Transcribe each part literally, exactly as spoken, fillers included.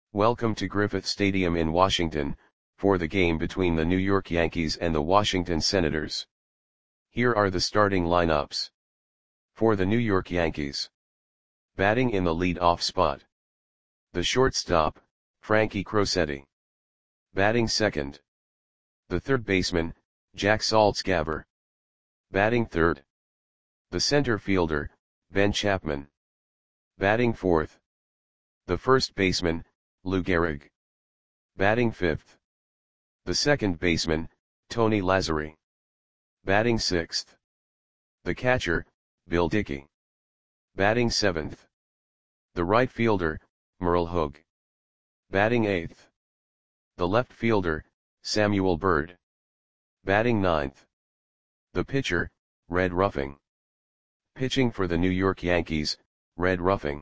Welcome to Griffith Stadium in Washington, for the game between the New York Yankees and the Washington Senators. Here are the starting lineups. For the New York Yankees. Batting in the lead-off spot. The shortstop, Frankie Crosetti. Batting second. The third baseman, Jack Saltzgaber. Batting third. The center fielder, Ben Chapman. Batting fourth. The first baseman, Lou Gehrig. Batting fifth. The second baseman, Tony Lazzeri. Batting sixth. The catcher, Bill Dickey. Batting seventh. The right fielder, Merle Hogue. Batting eighth. The left fielder, Samuel Byrd. Batting ninth. The pitcher, Red Ruffing. Pitching for the New York Yankees, Red Ruffing.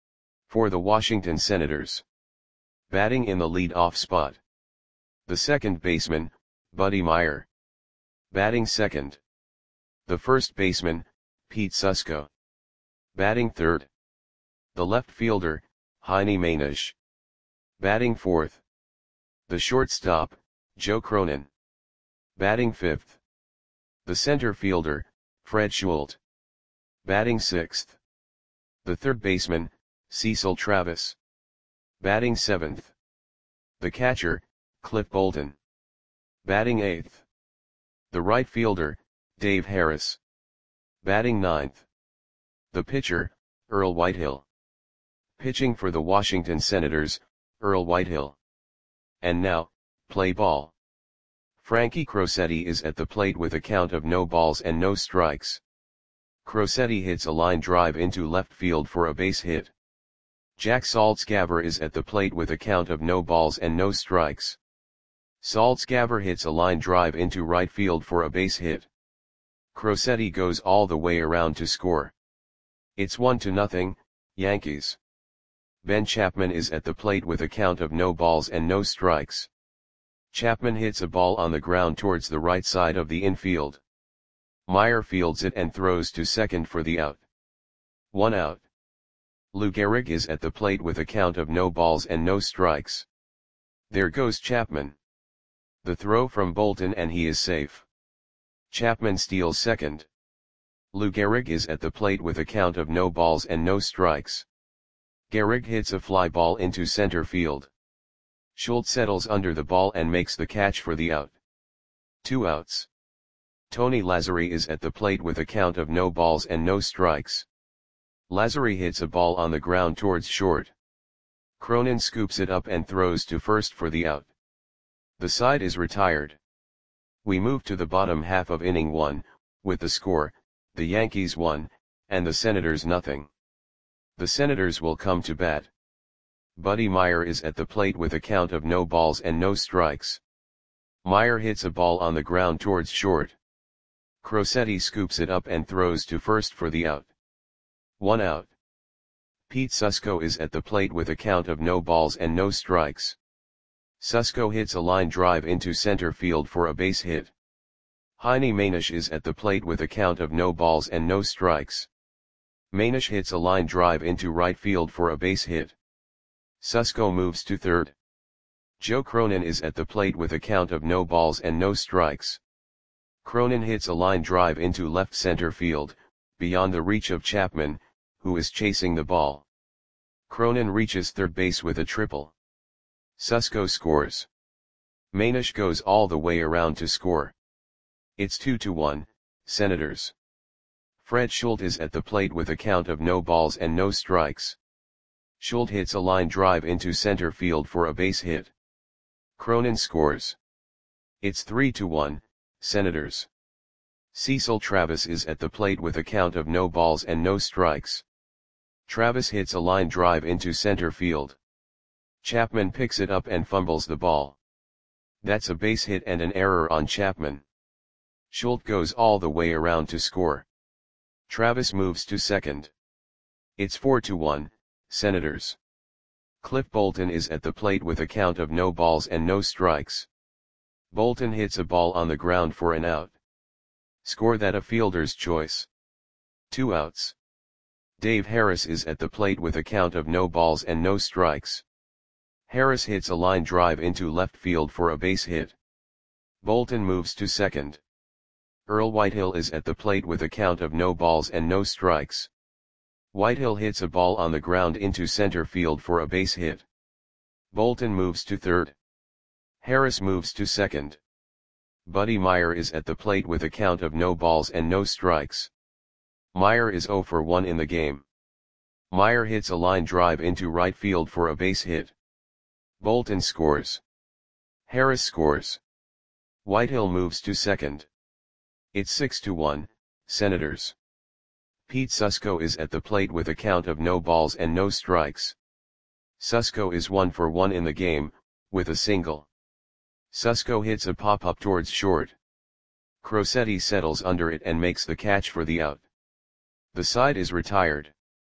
For the Washington Senators. Batting in the lead-off spot. The second baseman, Buddy Meyer. Batting second. The first baseman, Pete Susko. Batting third. The left fielder, Heine Mainisch. Batting fourth. The shortstop, Joe Cronin. Batting fifth. The center fielder, Fred Schultz. Batting sixth. The third baseman, Cecil Travis. Batting seventh. The catcher, Cliff Bolton. Batting eighth. The right fielder, Dave Harris. Batting ninth. The pitcher, Earl Whitehill. Pitching for the Washington Senators, Earl Whitehill. And now, play ball. Frankie Crosetti is at the plate with a count of no balls and no strikes. Crosetti hits a line drive into left field for a base hit. Jack Saltzgaber is at the plate with a count of no balls and no strikes. Saltzgaber hits a line drive into right field for a base hit. Crosetti goes all the way around to score. It's one to nothing, Yankees. Ben Chapman is at the plate with a count of no balls and no strikes. Chapman hits a ball on the ground towards the right side of the infield. Meyer fields it and throws to second for the out. One out. Lou Gehrig is at the plate with a count of no balls and no strikes. There goes Chapman. The throw from Bolton and he is safe. Chapman steals second. Lou Gehrig is at the plate with a count of no balls and no strikes. Gehrig hits a fly ball into center field. Schultz settles under the ball and makes the catch for the out. Two outs. Tony Lazzeri is at the plate with a count of no balls and no strikes. Lazzeri hits a ball on the ground towards short. Cronin scoops it up and throws to first for the out. The side is retired. We move to the bottom half of inning one, with the score, the Yankees one, and the Senators nothing. The Senators will come to bat. Buddy Meyer is at the plate with a count of no balls and no strikes. Meyer hits a ball on the ground towards short. Crosetti scoops it up and throws to first for the out. One out. Pete Susko is at the plate with a count of no balls and no strikes. Susko hits a line drive into center field for a base hit. Heine Mainisch is at the plate with a count of no balls and no strikes. Mainisch hits a line drive into right field for a base hit. Susko moves to third. Joe Cronin is at the plate with a count of no balls and no strikes. Cronin hits a line drive into left center field, beyond the reach of Chapman, who is chasing the ball. Cronin reaches third base with a triple. Susko scores. Mainisch goes all the way around to score. It's two to one, Senators. Fred Schultz is at the plate with a count of no balls and no strikes. Schultz hits a line drive into center field for a base hit. Cronin scores. It's three to one, Senators. Cecil Travis is at the plate with a count of no balls and no strikes. Travis hits a line drive into center field. Chapman picks it up and fumbles the ball. That's a base hit and an error on Chapman. Schultz goes all the way around to score. Travis moves to second. It's four to one, Senators. Cliff Bolton is at the plate with a count of no balls and no strikes. Bolton hits a ball on the ground for an out. Score that a fielder's choice. Two outs. Dave Harris is at the plate with a count of no balls and no strikes. Harris hits a line drive into left field for a base hit. Bolton moves to second. Earl Whitehill is at the plate with a count of no balls and no strikes. Whitehill hits a ball on the ground into center field for a base hit. Bolton moves to third. Harris moves to second. Buddy Meyer is at the plate with a count of no balls and no strikes. Meyer is zero for one in the game. Meyer hits a line drive into right field for a base hit. Bolton scores. Harris scores. Whitehill moves to second. It's six to one, Senators. Pete Susko is at the plate with a count of no balls and no strikes. Susko is one for one in the game, with a single. Susko hits a pop-up towards short. Crosetti settles under it and makes the catch for the out. The side is retired.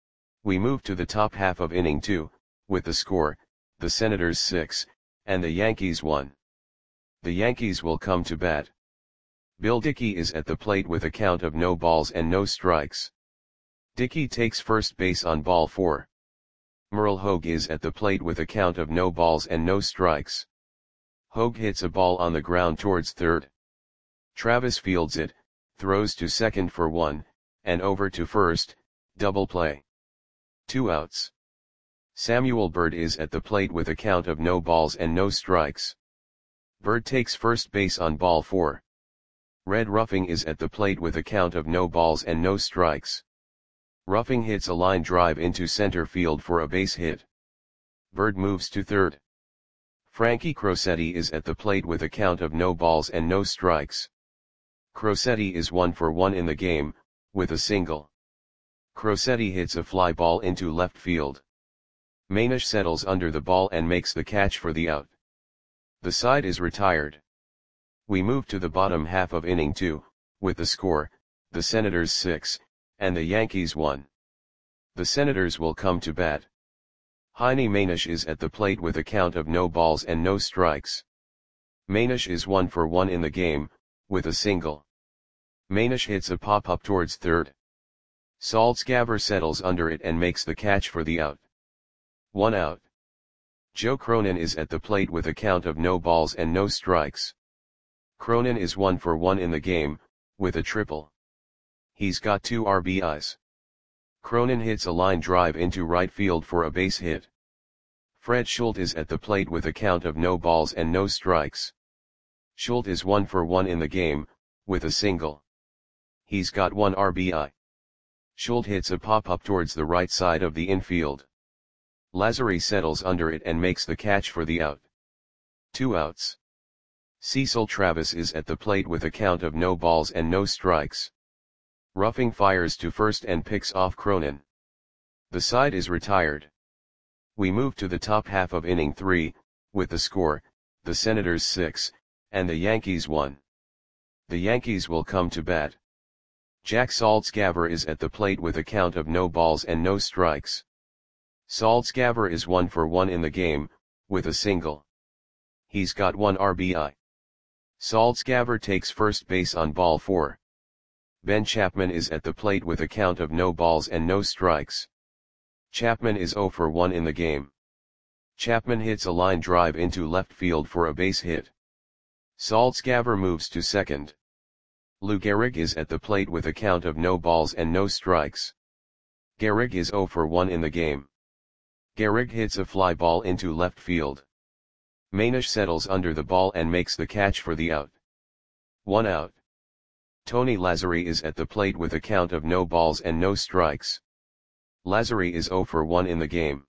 We move to the top half of inning two, with the score, the Senators six, and the Yankees one. The Yankees will come to bat. Bill Dickey is at the plate with a count of no balls and no strikes. Dickey takes first base on ball four. Merle Hogue is at the plate with a count of no balls and no strikes. Hogue hits a ball on the ground towards third. Travis fields it, throws to second for one, and over to first, double play. Two outs. Samuel Bird is at the plate with a count of no balls and no strikes. Bird takes first base on ball four. Red Ruffing is at the plate with a count of no balls and no strikes. Ruffing hits a line drive into center field for a base hit. Bird moves to third. Frankie Crosetti is at the plate with a count of no balls and no strikes. Crosetti is one for one in the game, with a single. Crosetti hits a fly ball into left field. Manish settles under the ball and makes the catch for the out. The side is retired. We move to the bottom half of inning two, with the score, the Senators six, and the Yankees one. The Senators will come to bat. Heine Manish is at the plate with a count of no balls and no strikes. Manish is one for one in the game, with a single. Manish hits a pop-up towards third. Saltzgaver settles under it and makes the catch for the out. One out. Joe Cronin is at the plate with a count of no balls and no strikes. Cronin is one for one in the game, with a triple. He's got two R B Is. Cronin hits a line drive into right field for a base hit. Fred Schultz is at the plate with a count of no balls and no strikes. Schultz is one for one in the game, with a single. He's got one R B I. Schultz hits a pop-up towards the right side of the infield. Lazary settles under it and makes the catch for the out. Two outs. Cecil Travis is at the plate with a count of no balls and no strikes. Ruffing fires to first and picks off Cronin. The side is retired. We move to the top half of inning three, with the score, the Senators six, and the Yankees one. The Yankees will come to bat. Jack Saltzgaver is at the plate with a count of no balls and no strikes. Saltzgaver is one for one in the game, with a single. He's got one R B I. Saltzgaver takes first base on ball four. Ben Chapman is at the plate with a count of no balls and no strikes. Chapman is zero for one in the game. Chapman hits a line drive into left field for a base hit. Saltzgaver moves to second. Lou Gehrig is at the plate with a count of no balls and no strikes. Gehrig is zero for one in the game. Gehrig hits a fly ball into left field. Manish settles under the ball and makes the catch for the out. One out. Tony Lazary is at the plate with a count of no balls and no strikes. Lazary is zero for one in the game.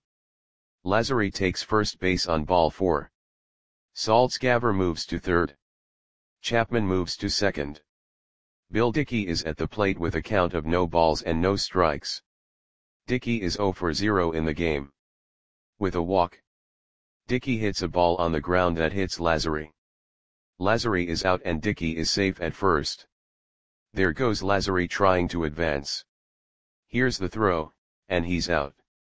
Lazary takes first base on ball four. Saltzgaver moves to third. Chapman moves to second. Bill Dickey is at the plate with a count of no balls and no strikes. Dickey is zero for zero in the game. With a walk. Dickey hits a ball on the ground that hits Lazary. Lazary is out and Dickey is safe at first. There goes Lazary trying to advance. Here's the throw, and he's out.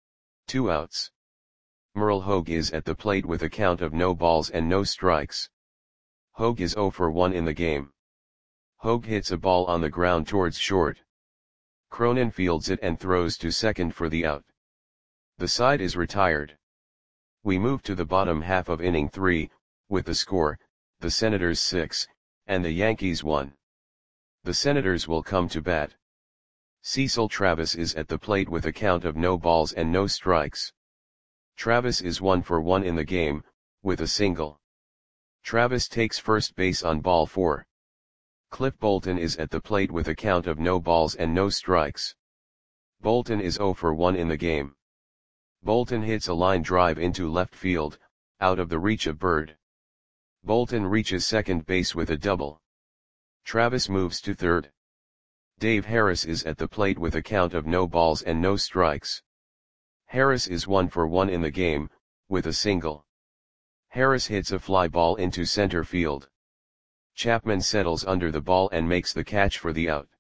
Two outs. Merle Hogue is at the plate with a count of no balls and no strikes. Hogue is zero for one in the game. Hogue hits a ball on the ground towards short. Cronin fields it and throws to second for the out. The side is retired. We move to the bottom half of inning three, with the score, the Senators six, and the Yankees one. The Senators will come to bat. Cecil Travis is at the plate with a count of no balls and no strikes. Travis is one for one in the game, with a single. Travis takes first base on ball four. Cliff Bolton is at the plate with a count of no balls and no strikes. Bolton is zero for one in the game. Bolton hits a line drive into left field, out of the reach of Bird. Bolton reaches second base with a double. Travis moves to third. Dave Harris is at the plate with a count of no balls and no strikes. Harris is one for one in the game, with a single. Harris hits a fly ball into center field. Chapman settles under the ball and makes the catch for the out.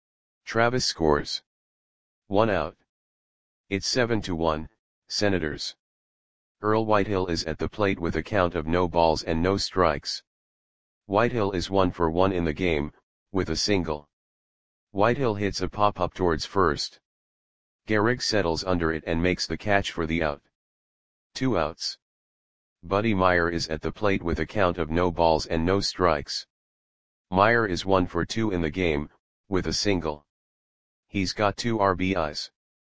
Travis scores. One out. It's seven to one, Senators. Earl Whitehill is at the plate with a count of no balls and no strikes. Whitehill is one for one in the game, with a single. Whitehill hits a pop-up towards first. Gehrig settles under it and makes the catch for the out. Two outs. Buddy Meyer is at the plate with a count of no balls and no strikes. Meyer is one for two in the game, with a single. He's got two R B Is.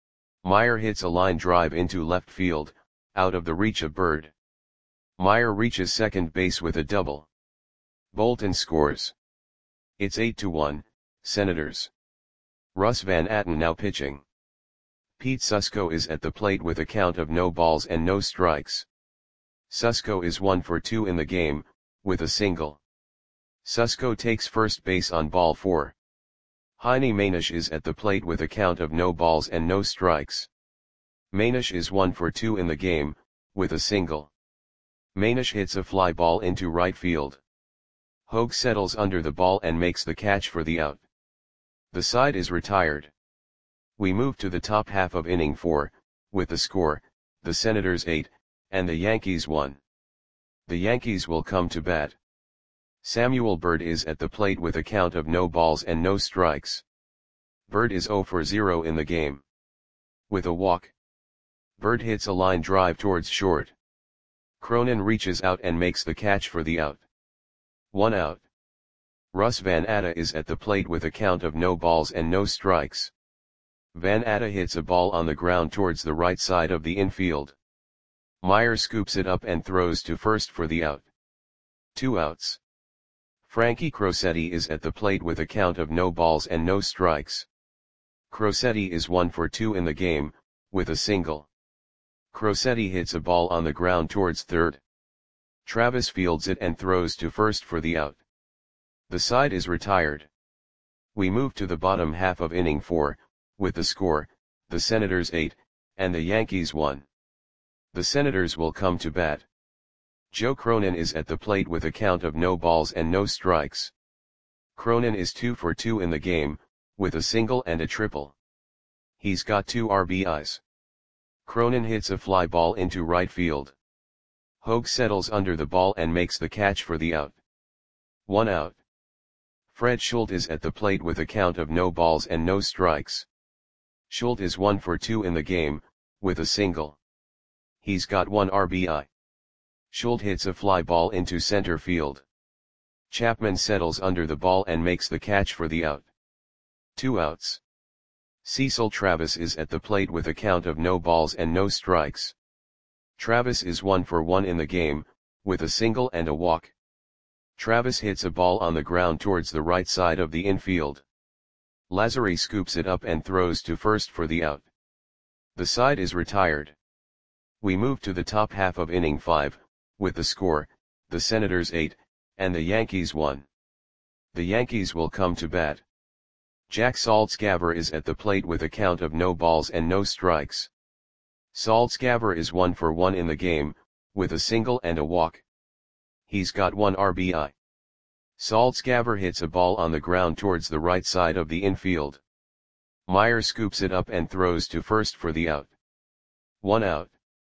Meyer hits a line drive into left field, out of the reach of Bird. Meyer reaches second base with a double. Bolton scores. It's eight to one, Senators. Russ Van Atten now pitching. Pete Susko is at the plate with a count of no balls and no strikes. Susko is one for two in the game, with a single. Susko takes first base on ball four. Heine Manish is at the plate with a count of no balls and no strikes. Manish is one for two in the game, with a single. Manish hits a fly ball into right field. Hogue settles under the ball and makes the catch for the out. The side is retired. We move to the top half of inning four, with the score, the Senators eight, and the Yankees one. The Yankees will come to bat. Samuel Bird is at the plate with a count of no balls and no strikes. Bird is zero for zero in the game. With a walk. Bird hits a line drive towards short. Cronin reaches out and makes the catch for the out. One out. Russ Van Atta is at the plate with a count of no balls and no strikes. Van Atta hits a ball on the ground towards the right side of the infield. Meyer scoops it up and throws to first for the out. Two outs. Frankie Crosetti is at the plate with a count of no balls and no strikes. Crosetti is one for two in the game, with a single. Crosetti hits a ball on the ground towards third. Travis fields it and throws to first for the out. The side is retired. We move to the bottom half of inning four, with the score, the Senators eight, and the Yankees one. The Senators will come to bat. Joe Cronin is at the plate with a count of no balls and no strikes. Cronin is two for two in the game, with a single and a triple. He's got two R B Is. Cronin hits a fly ball into right field. Hogue settles under the ball and makes the catch for the out. One out. Fred Schultz is at the plate with a count of no balls and no strikes. Schultz is one for two in the game, with a single. He's got one R B I. Schultz hits a fly ball into center field. Chapman settles under the ball and makes the catch for the out. Two outs. Cecil Travis is at the plate with a count of no balls and no strikes. Travis is one for one in the game, with a single and a walk. Travis hits a ball on the ground towards the right side of the infield. Lazary scoops it up and throws to first for the out. The side is retired. We move to the top half of inning five, with the score, the Senators eight, and the Yankees one. The Yankees will come to bat. Jack Saltzgaver is at the plate with a count of no balls and no strikes. Saltzgaver is one for one in the game, with a single and a walk. He's got one R B I. Saltzgaver hits a ball on the ground towards the right side of the infield. Meyer scoops it up and throws to first for the out. One out.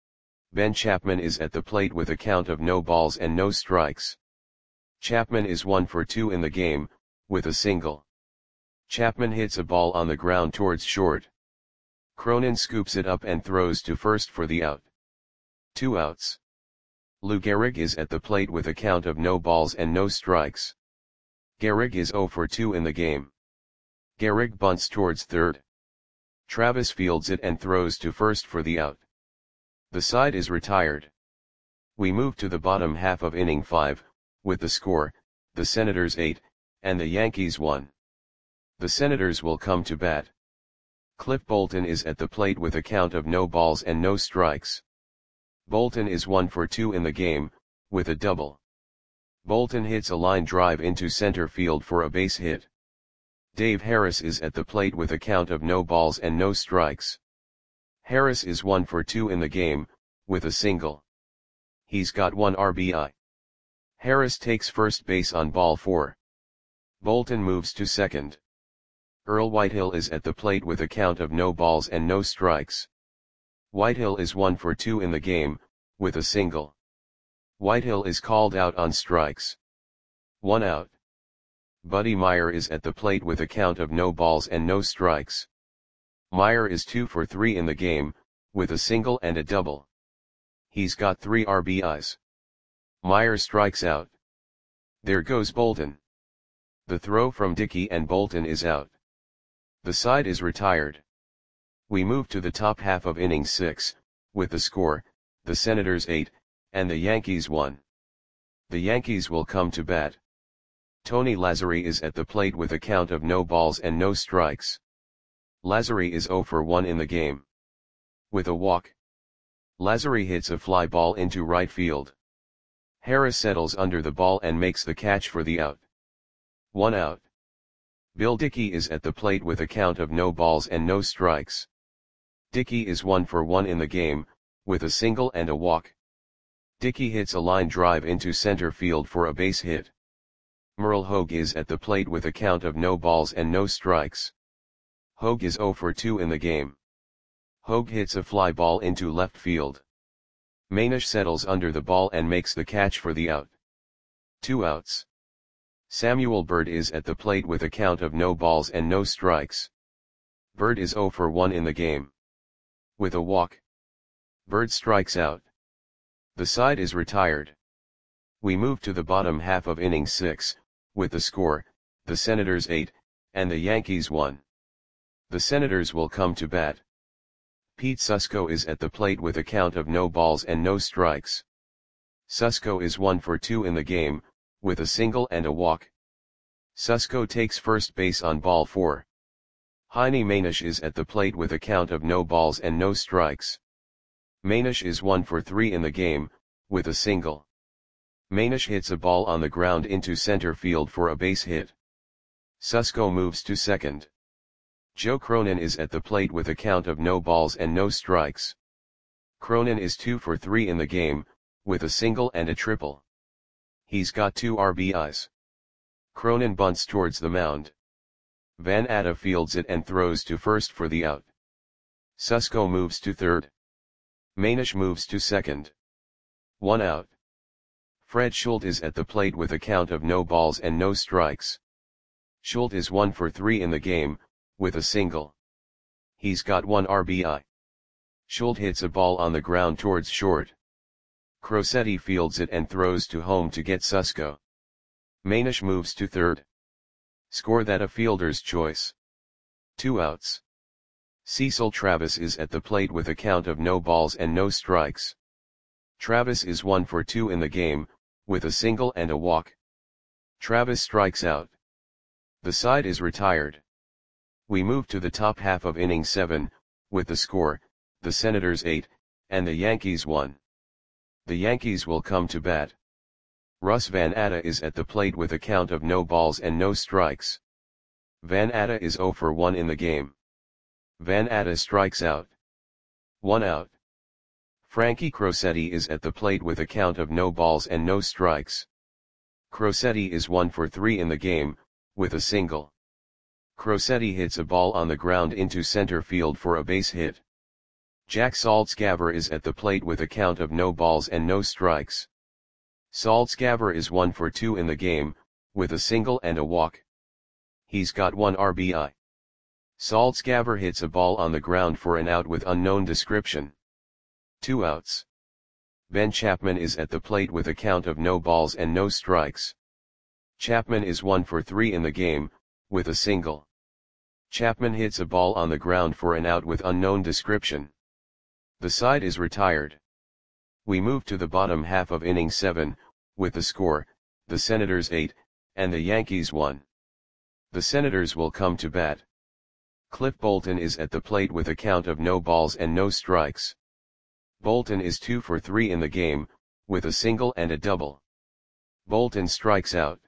Ben Chapman is at the plate with a count of no balls and no strikes. Chapman is one for two in the game, with a single. Chapman hits a ball on the ground towards short. Cronin scoops it up and throws to first for the out. Two outs. Lou Gehrig is at the plate with a count of no balls and no strikes. Gehrig is zero for two in the game. Gehrig bunts towards third. Travis fields it and throws to first for the out. The side is retired. We move to the bottom half of inning five, with the score, the Senators eight, and the Yankees one. The Senators will come to bat. Cliff Bolton is at the plate with a count of no balls and no strikes. Bolton is one for two in the game, with a double. Bolton hits a line drive into center field for a base hit. Dave Harris is at the plate with a count of no balls and no strikes. Harris is one for two in the game, with a single. He's got one R B I. Harris takes first base on ball four. Bolton moves to second. Earl Whitehill is at the plate with a count of no balls and no strikes. Whitehill is one for two in the game, with a single. Whitehill is called out on strikes. One out. Buddy Meyer is at the plate with a count of no balls and no strikes. Meyer is two for three in the game, with a single and a double. He's got three R B Is. Meyer strikes out. There goes Bolton. The throw from Dickey and Bolton is out. The side is retired. We move to the top half of inning six, with the score, the Senators eight, and the Yankees one. The Yankees will come to bat. Tony Lazzeri is at the plate with a count of no balls and no strikes. Lazzeri is zero for one in the game. With a walk. Lazzeri hits a fly ball into right field. Harris settles under the ball and makes the catch for the out. One out. Bill Dickey is at the plate with a count of no balls and no strikes. Dickey is one for one in the game, with a single and a walk. Dickey hits a line drive into center field for a base hit. Merle Hogue is at the plate with a count of no balls and no strikes. Hogue is zero for two in the game. Hogue hits a fly ball into left field. Manish settles under the ball and makes the catch for the out. Two outs. Samuel Bird is at the plate with a count of no balls and no strikes. Bird is zero for one in the game. With a walk. Bird strikes out. The side is retired. We move to the bottom half of inning six, with the score, the Senators eight, and the Yankees one. The Senators will come to bat. Pete Susko is at the plate with a count of no balls and no strikes. Susko is one for two in the game, with a single and a walk. Susko takes first base on ball four. Heine Manish is at the plate with a count of no balls and no strikes. Manish is one for three in the game, with a single. Manish hits a ball on the ground into center field for a base hit. Susko moves to second. Joe Cronin is at the plate with a count of no balls and no strikes. Cronin is two for three in the game, with a single and a triple. He's got two R B Is. Cronin bunts towards the mound. Van Atta fields it and throws to first for the out. Susko moves to third. Manish moves to second. One out. Fred Schultz is at the plate with a count of no balls and no strikes. Schultz is one for three in the game, with a single. He's got one R B I. Schultz hits a ball on the ground towards short. Crosetti fields it and throws to home to get Susko. Manish moves to third. Score that a fielder's choice. Two outs. Cecil Travis is at the plate with a count of no balls and no strikes. Travis is one for two in the game, with a single and a walk. Travis strikes out. The side is retired. We move to the top half of inning seven, with the score, the Senators eight, and the Yankees one. The Yankees will come to bat. Russ Van Atta is at the plate with a count of no balls and no strikes. Van Atta is zero for one in the game. Van Atta strikes out. One out. Frankie Crosetti is at the plate with a count of no balls and no strikes. Crosetti is one for three in the game, with a single. Crosetti hits a ball on the ground into center field for a base hit. Jack Saltzgaver is at the plate with a count of no balls and no strikes. Saltzgaver is one for two in the game, with a single and a walk. He's got one R B I. Saltzgaver hits a ball on the ground for an out with unknown description. Two outs. Ben Chapman is at the plate with a count of no balls and no strikes. Chapman is one for three in the game, with a single. Chapman hits a ball on the ground for an out with unknown description. The side is retired. We move to the bottom half of inning seven, with the score, the Senators eight, and the Yankees one. The Senators will come to bat. Cliff Bolton is at the plate with a count of no balls and no strikes. Bolton is two for three in the game, with a single and a double. Bolton strikes out.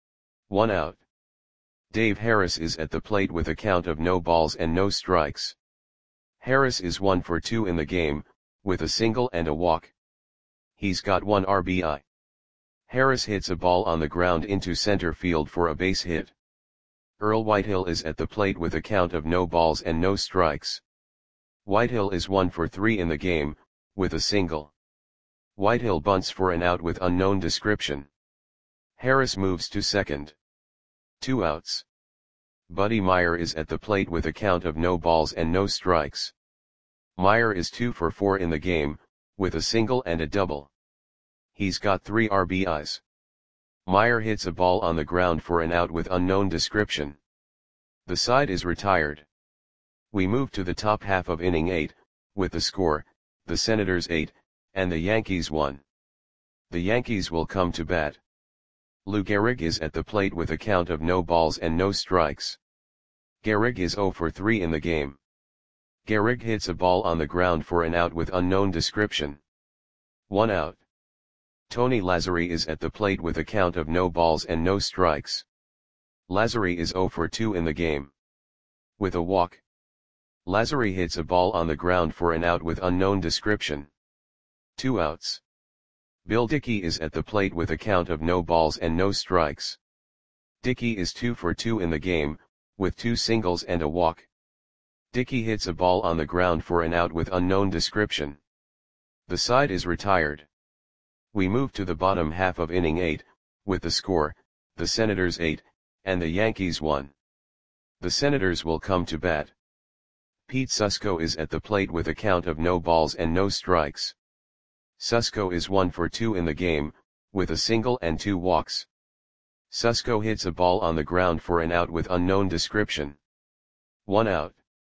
One out. Dave Harris is at the plate with a count of no balls and no strikes. Harris is one for two in the game, with a single and a walk. He's got one R B I. Harris hits a ball on the ground into center field for a base hit. Earl Whitehill is at the plate with a count of no balls and no strikes. Whitehill is one for three in the game, with a single. Whitehill bunts for an out with unknown description. Harris moves to second. Two outs. Buddy Meyer is at the plate with a count of no balls and no strikes. Meyer is two for four in the game, with a single and a double. He's got three R B Is. Meyer hits a ball on the ground for an out with unknown description. The side is retired. We move to the top half of inning eight, with the score, the Senators eight, and the Yankees one. The Yankees will come to bat. Lou Gehrig is at the plate with a count of no balls and no strikes. Gehrig is zero for three in the game. Gehrig hits a ball on the ground for an out with unknown description. One out. Tony Lazzeri is at the plate with a count of no balls and no strikes. Lazzeri is zero for two in the game. With a walk. Lazzeri hits a ball on the ground for an out with unknown description. Two outs. Bill Dickey is at the plate with a count of no balls and no strikes. Dickey is two for two in the game, with two singles and a walk. Dickey hits a ball on the ground for an out with unknown description. The side is retired. We move to the bottom half of inning eight, with the score, the Senators eight, and the Yankees one. The Senators will come to bat. Pete Susko is at the plate with a count of no balls and no strikes. Susko is one for two in the game, with a single and two walks. Susko hits a ball on the ground for an out with unknown description. One out.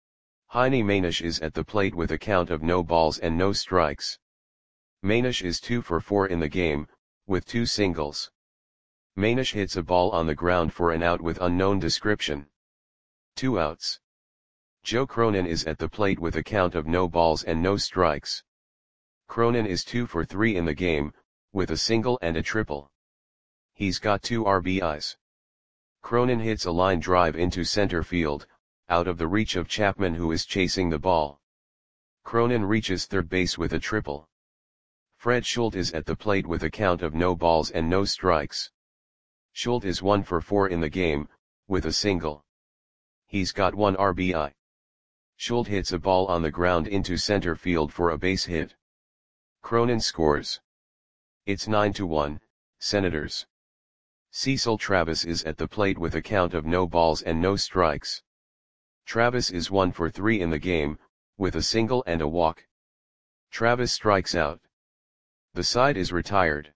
Heine Manish is at the plate with a count of no balls and no strikes. Manish is two for four in the game, with two singles. Manish hits a ball on the ground for an out with unknown description. Two outs. Joe Cronin is at the plate with a count of no balls and no strikes. Cronin is two for three in the game, with a single and a triple. He's got two R B Is. Cronin hits a line drive into center field, out of the reach of Chapman who is chasing the ball. Cronin reaches third base with a triple. Fred Schultz is at the plate with a count of no balls and no strikes. Schultz is one for four in the game, with a single. He's got one R B I. Schultz hits a ball on the ground into center field for a base hit. Cronin scores. It's nine to one, Senators. Cecil Travis is at the plate with a count of no balls and no strikes. Travis is one for three in the game, with a single and a walk. Travis strikes out. The side is retired.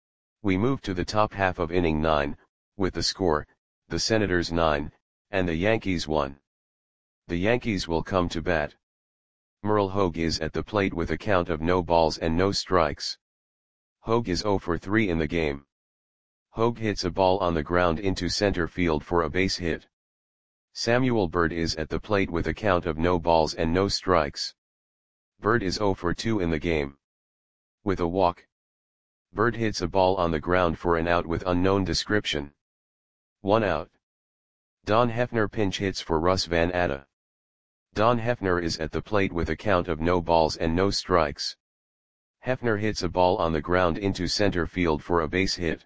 We move to the top half of inning nine, with the score, the Senators nine, and the Yankees one. The Yankees will come to bat. Merle Hogue is at the plate with a count of no balls and no strikes. Hogue is zero for three in the game. Hogue hits a ball on the ground into center field for a base hit. Samuel Bird is at the plate with a count of no balls and no strikes. Bird is zero for two in the game. With a walk. Bird hits a ball on the ground for an out with unknown description. One out. Don Hefner pinch hits for Russ Van Atta. Don Hefner is at the plate with a count of no balls and no strikes. Hefner hits a ball on the ground into center field for a base hit.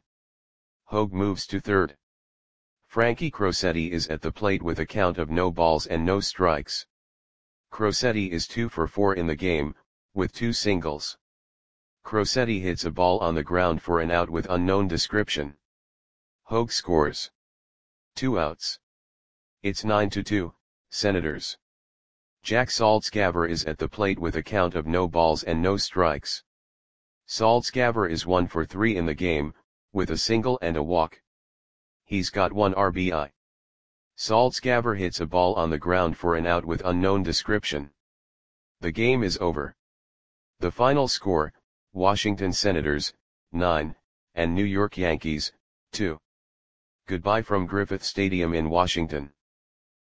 Hogue moves to third. Frankie Crosetti is at the plate with a count of no balls and no strikes. Crosetti is two for four in the game, with two singles. Crosetti hits a ball on the ground for an out with unknown description. Hogue scores. Two outs. It's nine to two, Senators. Jack Saltzgaver is at the plate with a count of no balls and no strikes. Saltzgaver is one for three in the game, with a single and a walk. He's got one R B I. Saltzgaver hits a ball on the ground for an out with unknown description. The game is over. The final score, Washington Senators, nine, and New York Yankees, two. Goodbye from Griffith Stadium in Washington.